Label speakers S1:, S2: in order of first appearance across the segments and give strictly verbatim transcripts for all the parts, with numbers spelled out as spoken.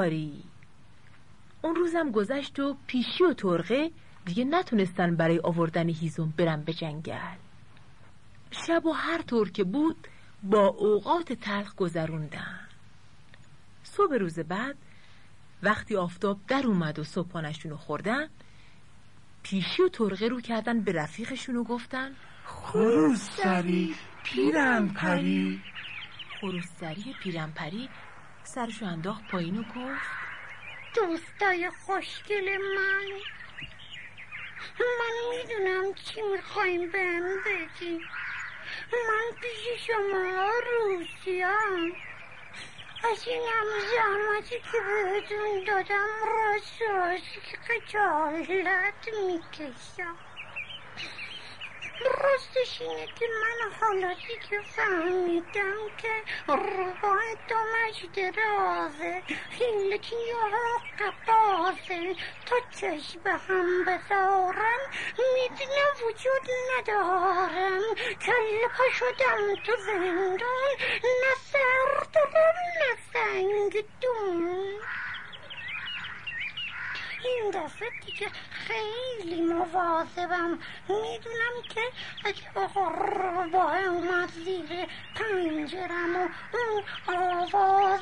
S1: آری. اون روزم گذشت و پیشی و ترقه دیگه نتونستن برای آوردن هیزم برن به جنگل. شب و هر طور که بود با اوقات تلخ گذروندن. صبح روز بعد وقتی آفتاب در اومد و صبحانشونو خوردن، پیشی و ترقه رو کردن به رفیقشون و گفتن
S2: خروسری پیرنپری.
S1: خروسری پیرنپری سرشو انداخت پایین و گفت
S3: دوستای خوشگل من، من میدونم چی میخوایم بهم بگی. من پیش شما روسیم. از این هم زحمتی که بهتون دادم راست راست که خجالت میکشم. راستش اینه که من حالاتی که فهمیدم که روباه دو مجد رازه حیلتی یا قبازه تا چشم به هم بذارم میدونم وجود ندارم. کله پا شدم تو زندان، نه سر دارم نه سنگ دون. این دفعه دیگه خیلی مواظبم. میدونم که اگه غرباه اومد زیر پنجرم و اون آواز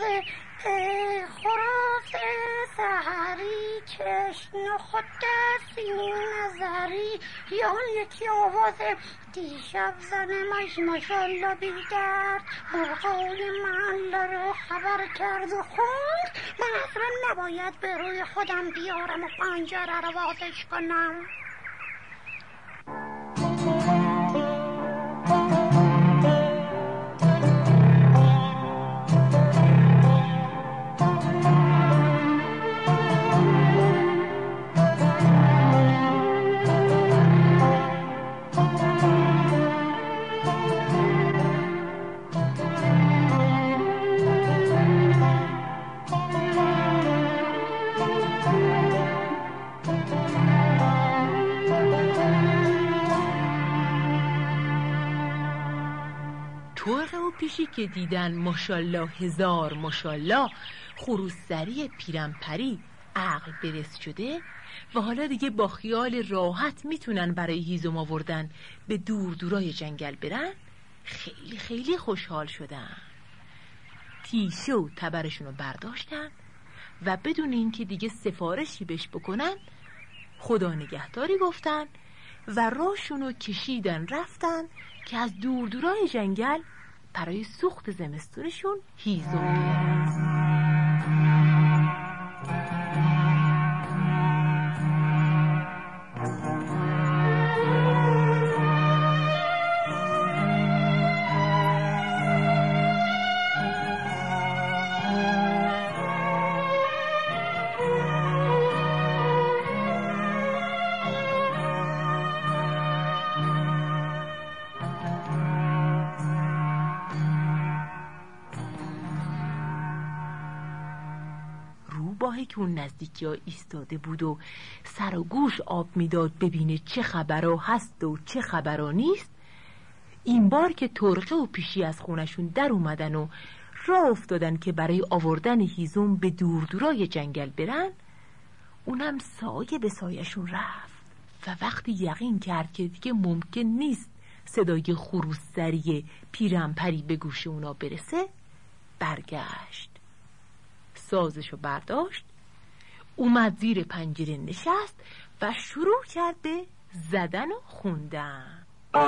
S3: خراس سحری چشم خود دستی نظری یا اون یکی آواز دیشب زنمش ماشالله بیدرد مرغای محله رو خبر کرد و خوند، من اصلا نباید به روی خودم بیارم و پنجره رو بازش کنم.
S1: ترقه و پیشی که دیدن ماشالله هزار ماشالله خروسری پیرنپری عقل برس شده و حالا دیگه با خیال راحت میتونن برای هیزم آوردن به دور دورای جنگل برن، خیلی خیلی خوشحال شدن. تیشه و تبرشون رو برداشتن و بدون اینکه دیگه سفارشی بهش بکنن خدا نگهداری گفتن و راهشون رو کشیدن رفتن که از دور دورای جنگل برای سوخت زمستونشون هیزم بیارن. روباهی که اون نزدیکی ها ایستاده بود و سر و گوش آب میداد ببینه چه خبرها هست و چه خبرها نیست، این بار که ترقه و پیشی از خونشون در اومدن و راه افتادن که برای آوردن هیزم به دور دورای جنگل برن، اونم سایه به سایه‌شون رفت و وقتی یقین کرد که دیگه ممکن نیست صدای خروسری پیرنپری به گوش اونا برسه، برگشت، سازشو برداشت، اومد زیر پنجره نشست و شروع کرد به زدن و خوندن.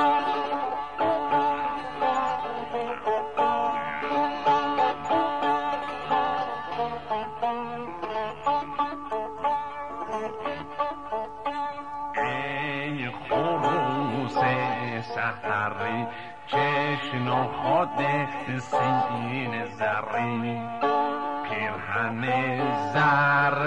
S2: ای خروس سحری چشم و خود سین زری، پیرهن زر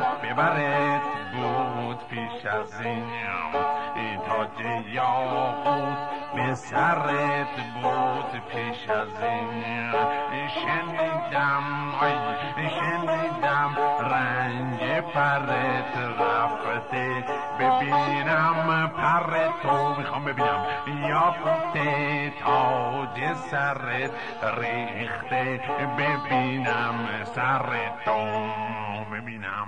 S2: ببرد بود پیش از این تاج یاقوت به سرت بود پیش از این. شنیدم آی شنیدم رنج پرت رفته، ببینم پر تو میخوام ببینم یاقوت تاج سرت ریخته، ببینم سر تو ببینم.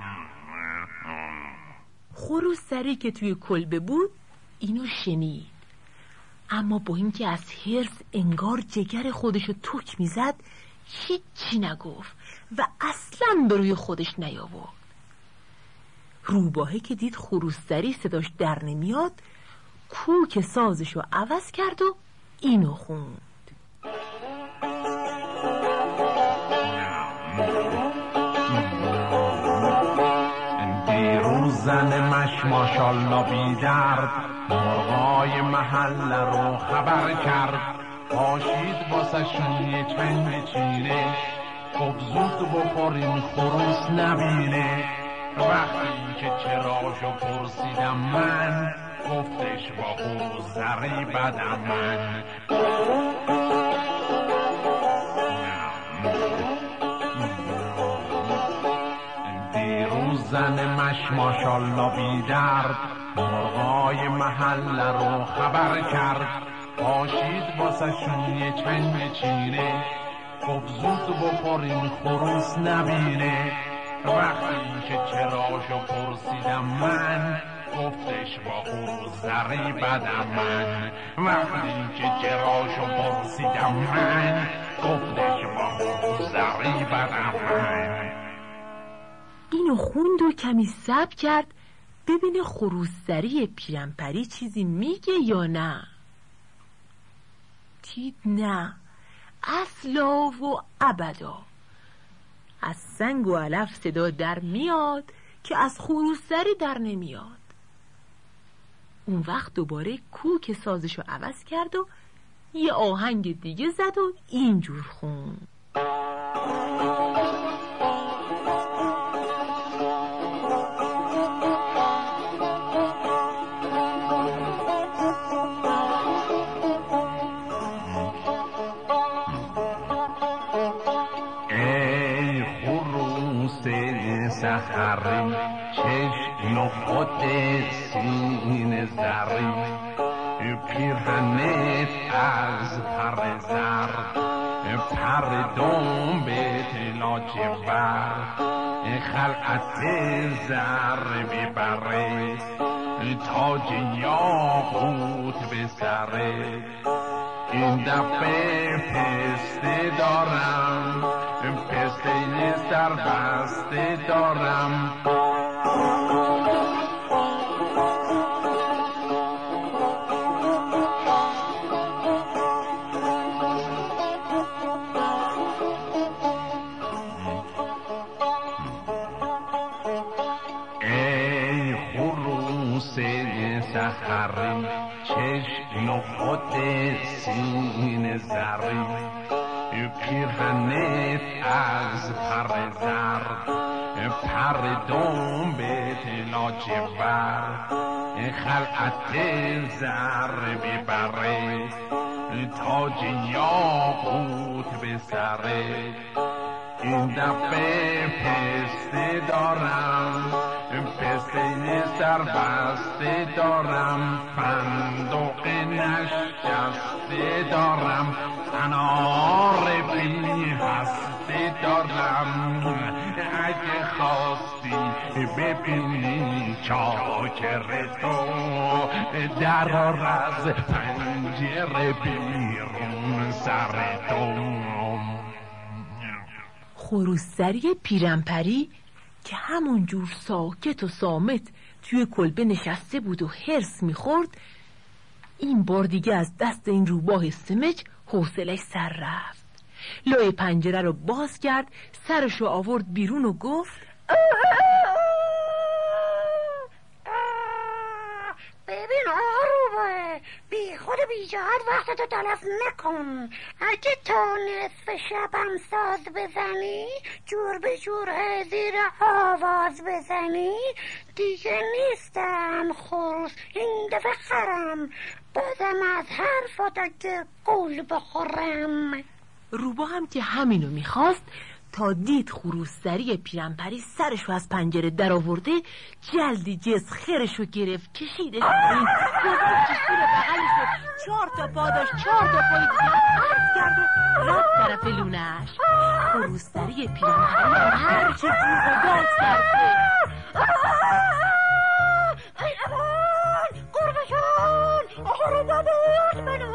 S1: خروسری که توی کلبه بود اینو شنید، اما با اینکه از حرص انگار جگر خودشو تک میزد هیچی نگفت و اصلا به روی خودش نیاورد. روباهه که دید خروسری صداش در نمیاد، کوک سازشو عوض کرد و اینو خوند:
S2: دیروز زن مش ماشالله بی درد مرغای محله رو خبر کرد، پاشید واسه شون یه چنگ چینه، خب زود بخوریم خروس نبینه. وقتی که چراشو پرسیدم من، گفتش با خروسری بدم من. دیروز زن مش ماشالله بی درد مرغای محله رو خبر کرد، پاشید واسه شون یه چنگ چینه، خب زود بخوریم خروس نبینه. وقتی که چراشو پرسیدم من، گفتش با خروسری بدم من. وقتی که چراشو پرسیدم من، گفتش با خروسری بدم من.
S1: اینو خوند و کمی صبر کرد ببینه خروسری پیرنپری چیزی میگه یا نه. دید نه، اصلا و ابدا. از سنگ و علف صدا در میاد که از خروسری در نمیاد. اون وقت دوباره کوک سازشو عوض کرد و یه آهنگ دیگه زد و اینجور خوند:
S2: سحری چشم و خود سین زری، پیرهنت از پر زرد، پر دنبت لاجور، خلعت زر ببره، تاج یاقوت به سره. این دفعه پسته دارم، پسته سر بسته دارم. ای خروس سحری چشم و خود سین زری، پیرهنت از پر زرد، پر دنبت لاجور، خلعت زر ببره، تاج یاقوت به سره. این دفعه پسته دارم، پسته سر بسته دارم، فندق نشسته دارم، انار بی هسته دارم. اگه خواستی ببینی چاکر تو، درار از پنجره بیرون سر تو.
S1: خروسری پیرنپری که همون جور ساکت و صامت توی کلبه نشسته بود و هرس میخورد، این بار دیگه از دست این روباه سمج حوصله‌اش سر رفت. لای پنجره رو باز کرد، سرشو آورد بیرون و گفت:
S3: ببین آروبه، بی خود خود بیجهت وقتتو تلف نکن. اگه تا نصف شبم ساز بزنی، جور به جور زیر آواز بزنی، دیگه نیستم خروس، این دفعه خرم، بازم از حرفات اگه گول بخورم.
S1: روبا هم که همینو میخواست، تا دید خروسری پیرنپری سرشو از پنجره در آورده، جلدی جز خیرشو گرفت، کشیدش این گذاشتش زیر بغلشو، چهار تا پا داشت، چهار تا پای دیگه عرض کرد و رفت طرف لونش. خروسری پیرنپری هر چه جیغ و داد کرده.
S3: ای امان گربه جان، آخر دادت منو،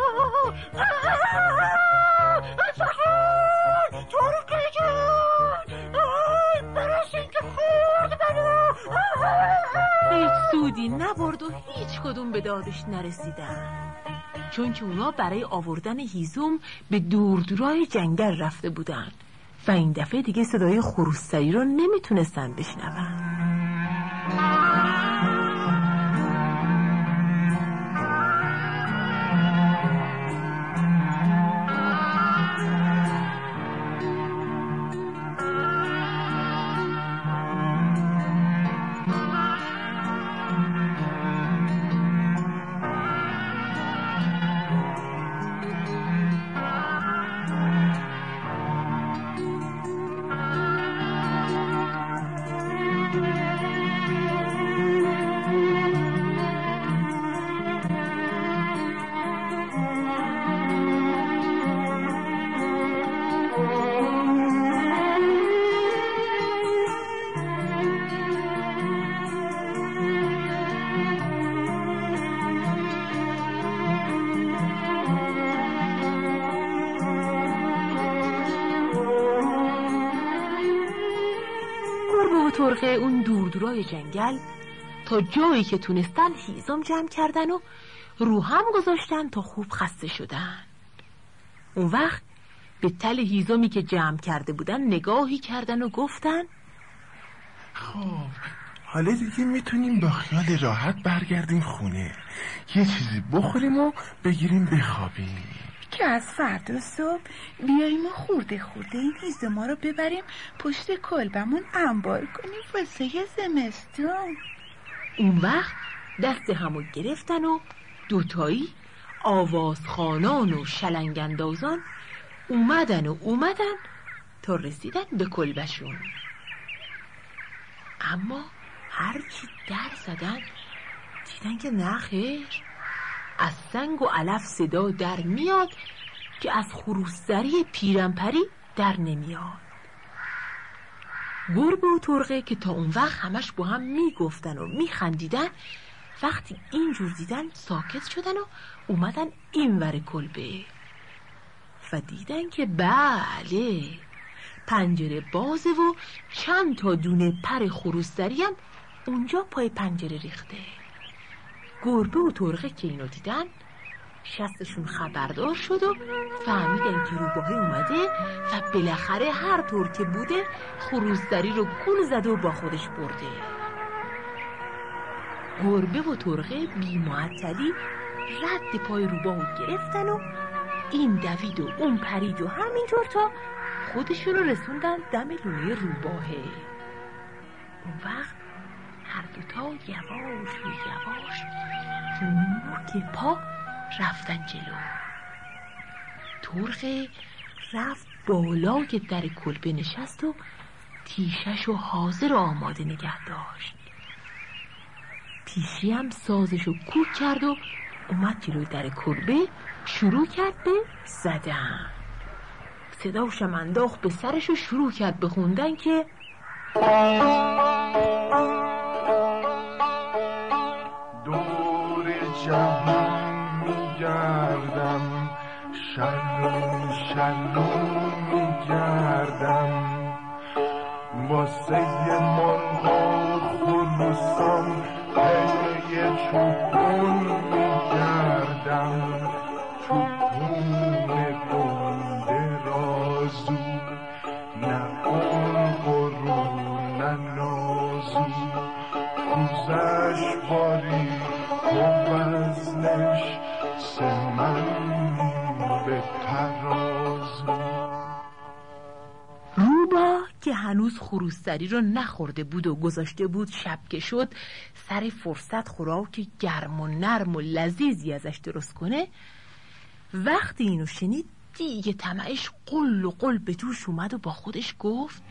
S3: سخن ترقی جان، برسین که خورد منو.
S1: هیچ سودی نبرد و هیچ کدوم به دادش نرسیدن، چون که اونا برای آوردن هیزم به دور دورای جنگل رفته بودن و این دفعه دیگه صدای خروسری رو نمیتونستن بشنون. ترقه اون دور دورای جنگل تا جایی که تونستن هیزم جمع کردن و رو هم گذاشتن تا خوب خسته شدن. اون وقت به تل هیزمی که جمع کرده بودن نگاهی کردن و گفتن
S4: خب حالا دیگه میتونیم با خیال راحت برگردیم خونه، یه چیزی بخوریم و بگیریم بخوابیم،
S5: که از فردا صبح بیاییم و خورده خورده این هیزم ما رو ببریم پشت کلبمون انبار کنیم واسه زمستون.
S1: اون وقت دست همو گرفتن و دوتایی آوازخوانان و شلنگندازان اومدن و اومدن تا رسیدن به کلبشون. اما هرچی در زدن دیدن که نه خیر، از سنگ و علف صدا در میاد که از خروسری پیرنپری در نمیاد. گربه و ترقه که تا اون وقت همش با هم میگفتن و میخندیدن، وقتی اینجور دیدن ساکت شدن و اومدن اینور کلبه و دیدن که بله پنجره بازه و چند تا دونه پر خروسری هم اونجا پای پنجره ریخته. گربه و ترقه که اینو دیدن شستشون خبردار شد و فهمیدن که روباهه اومده و بالاخره هر طور که بوده خروسری رو گول زد و با خودش برده. گربه و ترقه بی معطلی رد پای روباهو گرفتن و این دوید و اون پرید و همینطور تا خودشون رو رسوندن دم لونه روباهه. اون وقت هر دوتا یواش و یواش رو نوک پا رفتن جلو. ترقه رفت بالا که در کلبه نشست و تیشش و حاضر و آماده نگه داشت. پیشی هم سازش و کوک کرد و اومد جلوی در کلبه شروع کرد به زدن. صداشم انداخت به سرش و شروع کرد به خوندن که
S4: دور جهان میگردم، شلون شلون میگردم، واسه مرغا خلوصم پی چوبون میگردم، چوبون گنده رازو، نه اون قرون نه نازو، کوزش باری و وزنش من به ترازو.
S1: روبا که هنوز خروسری رو نخورده بود و گذاشته بود شب که شد سر فرصت خوراک گرم و نرم و لذیذی ازش درست کنه، وقتی اینو شنید دیگه طمعش قل و قل به جوش اومد و با خودش گفت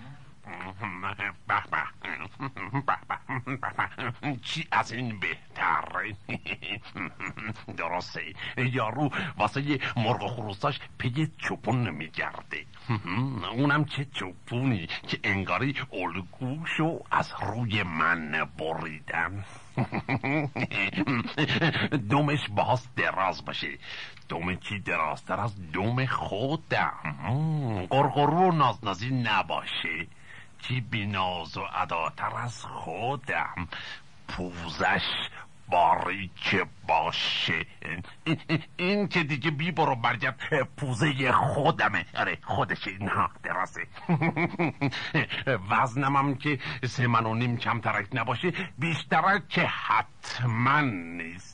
S2: چی از این بهتر؟ درسته یارو واسه مرغ خروساش پی چوپون میگرده، اونم چه چوپونی که انگاری الگوشو از روی من بریدن. دومش باز دراز باشه. دوم چی درازتر از دوم خودم؟ قرقرو و نازنازی نباشه. چی بیناز و عداتر از خودم؟ پوزش باریک باشه. این, این که دیگه بی برو برگرد پوزه خودمه. آره خودشه. نه درازه. وزنم هم که سه من و نیم کمترک نباشه بیشتره که حتما نیست.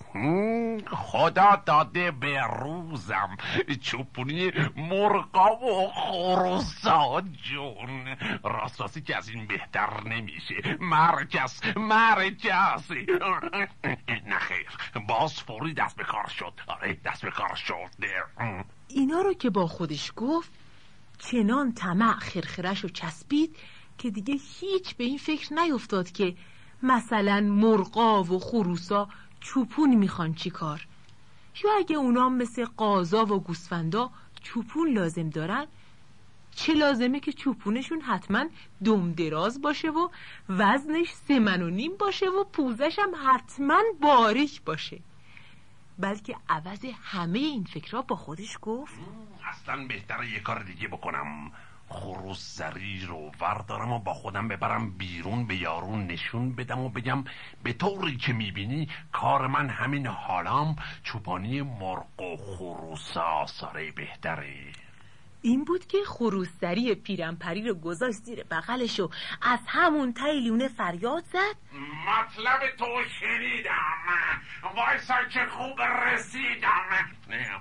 S2: خدا داده به روزم چوپونی مرغا و خروسا جون. راست راستی که از این بهتر نمیشه. مرکز مرکز. نه خیر باز فوری دست به کار شد. آره دست به کار شد.
S1: اینا رو که با خودش گفت چنان طمع خرخرش رو چسبید که دیگه هیچ به این فکر نیفتاد که مثلا مرغا و خروسا چوپون میخوان چی کار، یا اگه اونا مثل قازا و گوسفندا چوپون لازم دارن چه لازمه که چوپونشون حتما دم دراز باشه و وزنش سه من و نیم باشه و پوزش هم حتما باریک باشه. بلکه عوض همه این فکرها با خودش گفت
S2: اصلا بهتره یه کار دیگه بکنم. خروسری رو وردارم و با خودم ببرم بیرون، به یارو نشون بدم و بگم به طوری که میبینی کار من همین حالام چوپانی مرغ و خروس آساره بهتره.
S1: این بود که خروسری پیرنپری رو گذاشت زیر بغلش و از همون ته لونه فریاد زد
S2: مطلب تو شنیدم، وایسا که خوب رسیدم.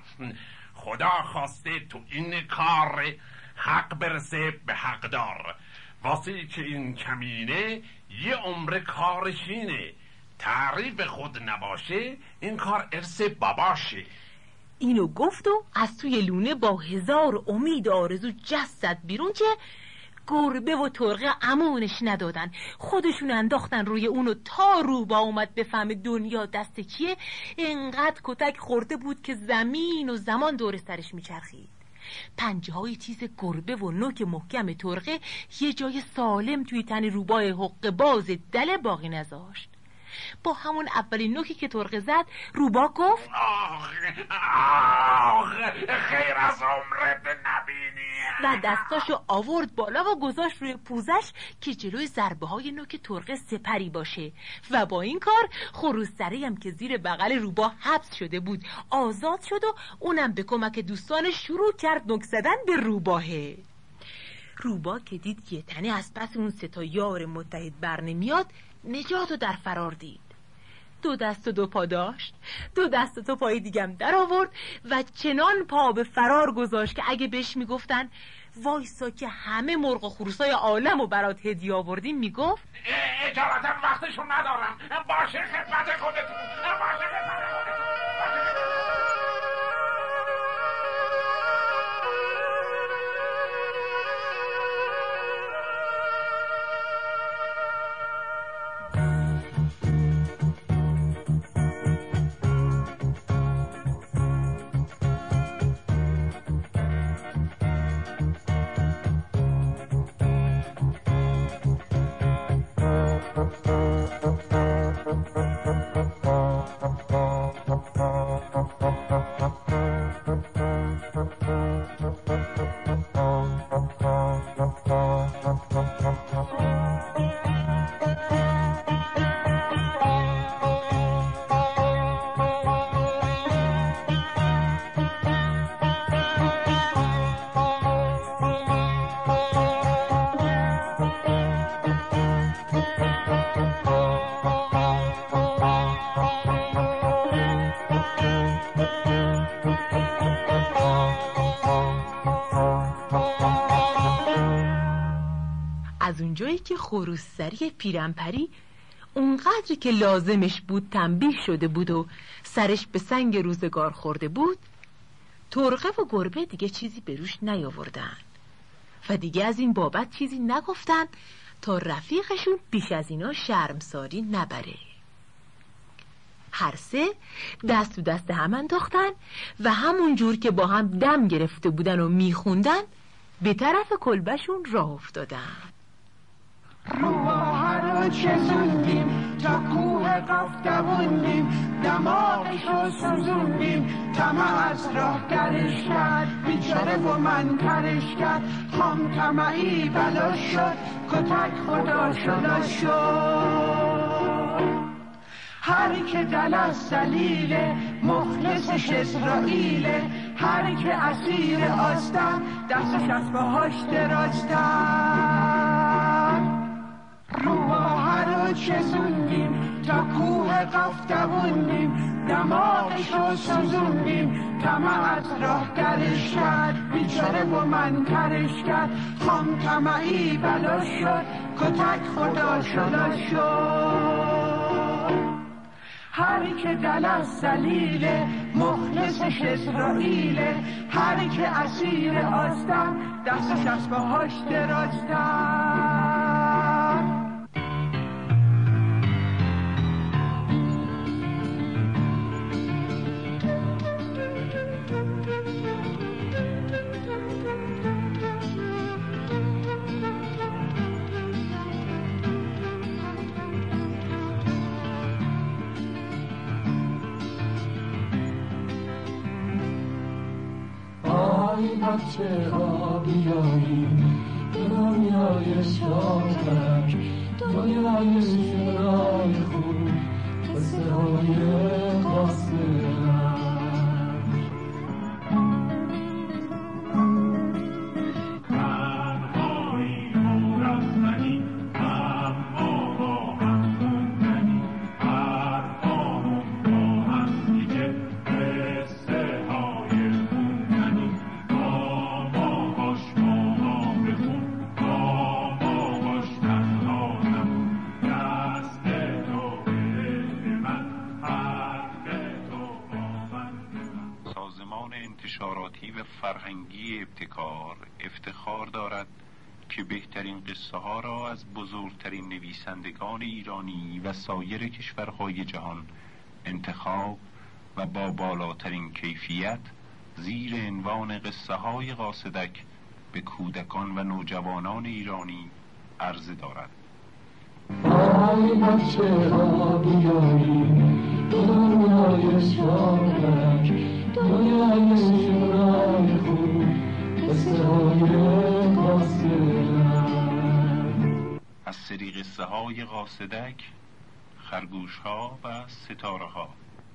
S2: خدا خواسته تو این کار حق برسه به حقدار، واسه که این کمینه یه عمر کارشینه، تعریف خود نباشه این کار ارث باباشه.
S1: اینو گفت و از توی لونه با هزار امید آرزو جست زد بیرون که گربه و ترقه امونش ندادن، خودشون انداختن روی اونو تا روبا اومد بفهمه دنیا دست کیه. انقدر کتک خورده بود که زمین و زمان دور سرش میچرخید. پنجه های تیز گربه و نوک محکم ترقه یه جای سالم توی تن روبای حق باز دل باقی نذاشت. با همون اولین نوکی که ترقه زد روبا گفت
S2: آخ آخ خیر از عمرت نبینی،
S1: و دستاشو آورد بالا و گذاشت روی پوزش که جلوی ضربه های نوک ترقه سپری باشه. و با این کار خروسری هم که زیر بغل روبا حبس شده بود آزاد شد و اونم به کمک دوستانش شروع کرد نوک زدن به روباهه. روبا که دید یه تنه از پس اون سه تا یار متحد بر نمیاد نجات رو در فرار دید. دو دست و دو پا داشت، دو دست و دو پای دیگم در آورد و چنان پا به فرار گذاشت که اگه بهش میگفتن وایسا که همه مرغ و خروسای عالم رو برات هدیه آوردیم میگفت
S2: اجالتا وقتشو ندارم، باشه خدمت خودتون، باشه خدمت خودتون.
S3: Thank you.
S1: از اونجایی که خروسسری پیرنپری اونقدری که لازمش بود تنبیه شده بود و سرش به سنگ روزگار خورده بود، ترقه و گربه دیگه چیزی به روش نیاوردن و دیگه از این بابت چیزی نگفتن تا رفیقشون بیش از اینا شرمساری نبره. هر سه دست تو دست هم انداختن و همون جور که با هم دم گرفته بودن و میخوندن به طرف کلبشون راه افتادن.
S6: روها رو چزوندیم تا کوه قاف دووندیم، دماغش رو سوزوندیم طمع از راه درش کرد، بیچاره و من کرش کرد، خام طمعی بلا شد، کتک خدا شدا شد. هر که دل از دلیله مخلصش اسرائیله، هر که اسیر آستن دستش از پاهاش درازتن. روها رو چزوندیم تا کوه قاف دووندیم، دماغش رو سوزوندیم طمع از راه درش کرد، بیچاره و من کرش کرد، خام طمعی بلا شد، کتک خدا شدا شد. هر که دل از دلیله مخلصش اسرائیله، هر که اسیر آستن دستش از پاهاش درازتن.
S7: بچه ها بیاییم دنیای شادک، دنیای شورای خوب، قصه های قاصرک.
S2: تنهایی و رفتنی اما با هم موندنی، حرفامون با هم دیگه قصه های موندنی.
S8: انتشاراتی و فرهنگی ابتکار افتخار دارد که بهترین قصه ها را از بزرگترین نویسندگان ایرانی و سایر کشورهای جهان انتخاب و با بالاترین کیفیت زیر عنوان قصه های قاصدک به کودکان و نوجوانان ایرانی عرضه دارد.
S7: آی بچه ها بیاییم دنیای شادک، دنیای شورای خوب، قصه های قاصدک.
S8: از سری قصه های قاصدک، خرگوش ها و ستاره ها.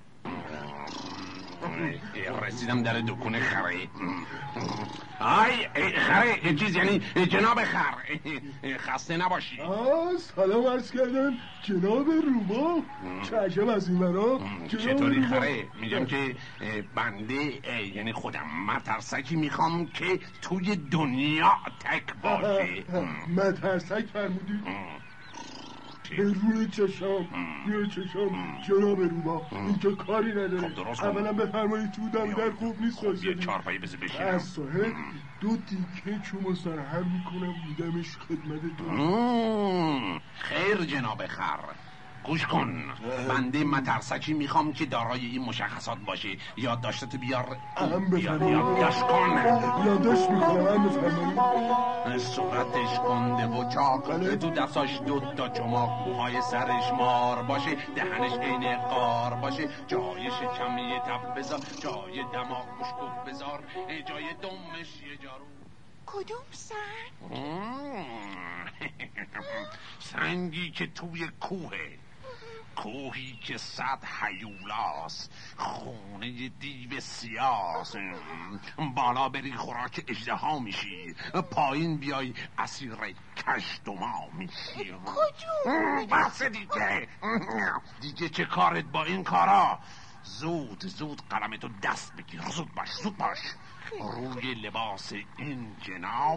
S9: رسیدم در دکون خره. آی خره چیز یعنی جناب خر، خسته نباشی.
S4: آه سلام عرض کردم جناب روبا. چه عجب از این برا.
S9: چطوری خره؟ میگم که بنده یعنی خودم مترسکی میخوام که توی دنیا تک باشه.
S4: مترسک فرمودید؟ روی چشم روی چشم جناب روبا اینجا کاری نداره. اولا بفرمایید تو دم در خوب نیست.
S9: خب یه چارپایی بذار بشینم.
S4: از صاحب دو دیکه چومو سرهم میکنم میدمش خدمتتون.
S9: خیر جناب خر، گوش کن. بنده مترسکی میخوام که دارای این مشخصات باشه. یادداشتتو بیار.
S4: هم بفرمایید.
S9: یادداشت کن.
S4: یادداشت میکنم. هم بفرمایید.
S9: صورتش گنده و چاق، تو دستاش دو تا چماق، موهای سرش مار باشه، دهنش عین قار باشه، جای شکم یه تب بذار، جای دماغ مشکوب بذار، جای دمش یه جارو.
S3: کدوم سنگ؟
S9: سنگی که توی کوهه، کوهی که صد هیولاست، خونه دیو سیاس. بالا بری خوراک اژدها میشی، پایین بیای اسیر کژدما میشی.
S3: کجون؟
S9: بس دیگه دیگه چه کارت با این کارا؟ زود زود قلم تو دست بگیر، زود باش زود باش. روی لباس این جناب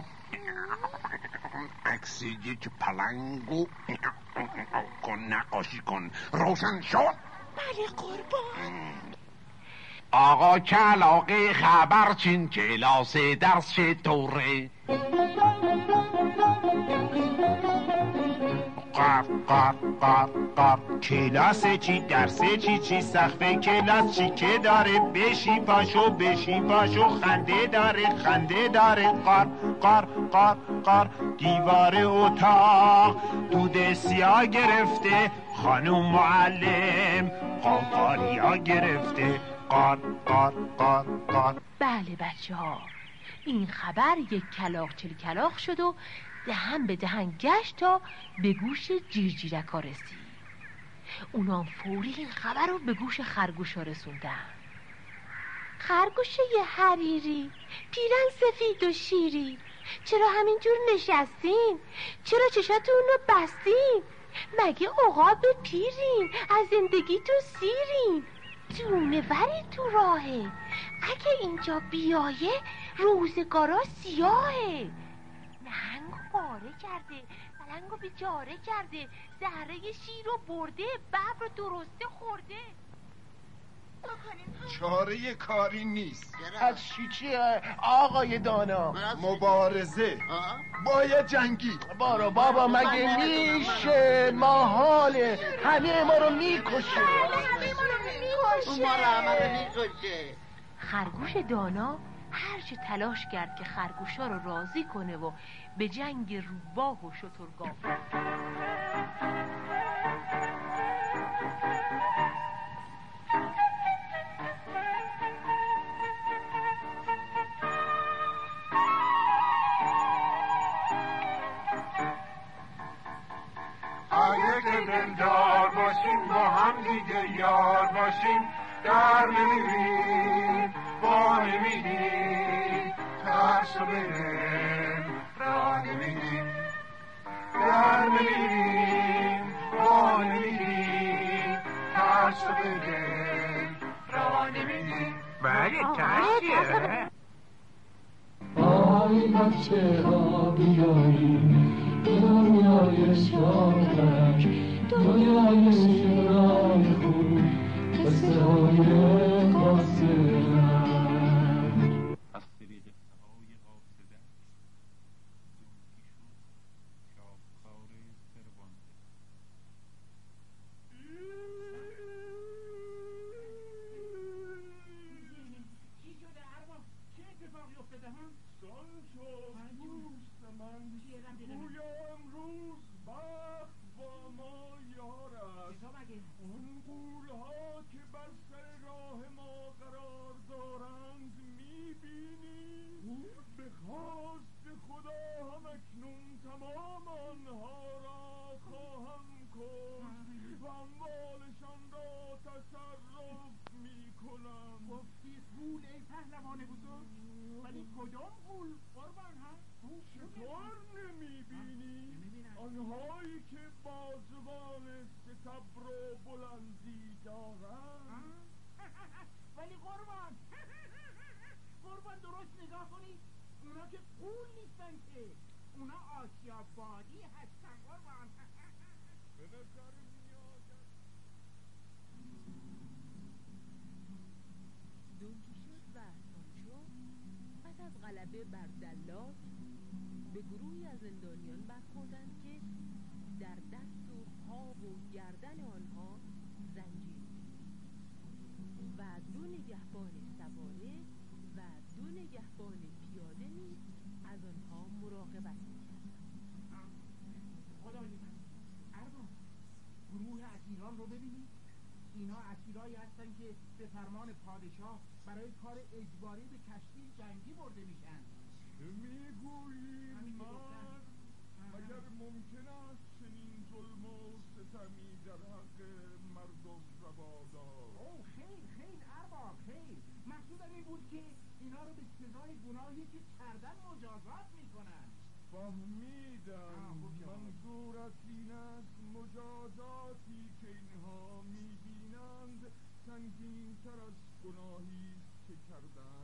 S9: عکس یک پلنگو کن، نقاشی کن. روشن شد؟
S3: بله قربان.
S2: آقا کلاقه خبرچین کلاس درس چطوره؟
S10: قر قر قر قر کلاس چی درس چی چی سقف کلاس چی که داره؟ بشی پاشو بشی پاشو خنده داره خنده داره. قر قر قر قر دیوار اتاق دود سیاه گرفته، خانوم معلم قاقاریا گرفته. قار قار قار قار.
S1: بله بچه ها، این خبر یک کلاق چل کلاق شد و دهن به دهن گشت تا به گوش جیرجیرکا رسید. اونا فوری این خبر رو به گوش خرگوشا رسوندن. خرگوش یه حریری، پیرن سفید و شیری، چرا همینجور نشستین؟ چرا چشاتون رو بستین؟ مگه عقاب پیرین؟ از زندگیتون سیرین؟ جونوری تو راهه، اگه اینجا بیایه روزگارا سیاهه. نهنگو پاره کرده، پلنگو بیچاره کرده، زهره شیر رو برده، ببر رو درسته خورده.
S4: چاره کاری نیست.
S10: از چی چیه آقای دانا؟
S4: مبارزه باید جنگی.
S10: بارو بابا مگه میشه؟ ما حاله همه ما رو میکشه.
S1: خرگوش دانا هرچه تلاش کرد که خرگوشا رو راضی کنه و به جنگ روباه و شترگاه.
S2: اگه که دلدار باشیم با هم دیگه یار باشیم، در نمیریم با نمیدیم، ترس رو بریم را نمیدیم. در نمیریم با نمیدیم، ترس رو بریم را نمیدیم.
S10: بله ترسیه.
S7: آی بچه ها بیاییم دنیای شادک، دنیای شورای خوب، قصه های قاصدک.
S8: از سری قصه های قاصدک زوکی شد شاهکار سروانده.
S6: چی شده ارباب؟ چه اتفاقی افتاده هم؟
S4: سانچو دوست من، گویا امروز بخت با ما یار است. اون غول‌ها که بر سر راه ما قرار دارند میبینی؟ به خواست خدا هم اکنون تمام آنها را خواهم کشت و اموالشان را تصرف میکنم.
S6: گفتی غول ای پهلوان بزرگ؟ ولی کدام غول قربان ها؟
S4: چطور نمیبینی؟ آنهایی که بازوان ستبر و بلندی دارند.
S6: ولی قربان قربان درست نگاه کنید، اونا که غول نیستن که، اونا آسیابادی هستن قربان.
S4: به نظر میآید
S1: دونکیشوت و سانچو پس از غلبه بر دلاک به گروهی از زندانیان برخوردند که در دست و پا و گردن آنها زنجیر بود و دو نگهبان سواره و دو نگهبان پیاده نیز از آنها مراقبت می‌کردند.
S6: خدای من ارباب، گروه اسیران رو ببینید. اینا اسیرایی هستن که به فرمان پادشاه برای کار اجباری به کشتی جنگی برده میشن.
S4: چه میگویی مرد؟ مگر ممکن است چنین ظلم و ستمی در حق مردم روا داشت؟
S6: اوه خیل خیل ارباب خیل. مقصودم این بود که اینا رو به سزای گناهی که کردن مجازات میکنن.
S4: فهمیدم. منظورت این است مجازاتی که اینها میبینند سنگین تر از گناهی که